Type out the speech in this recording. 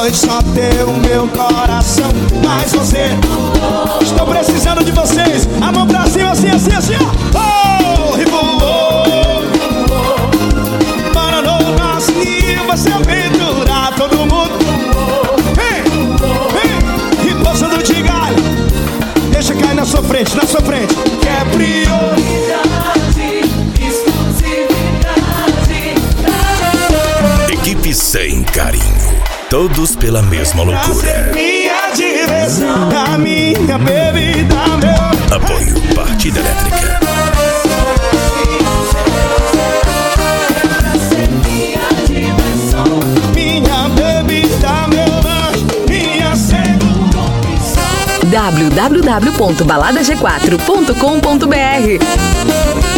Pois só teu meu coração. Mas você, estou precisando de vocês. A mão pra cima, assim, assim, assim, ó. Oh, e voou. Para no nosso nível vai se aventurar todo mundo. Vem, vem, e poçando de galho. Deixa cair na sua frente, na sua frente. Que é prioridade, exclusividade. Equipe sem carinho, todos pela mesma loucura. Minha diversão, a minha bebida, meu. Apoio Partida Elétrica. Minha bebida, meu lanche, minha segunda opção. www.baladag4.com.br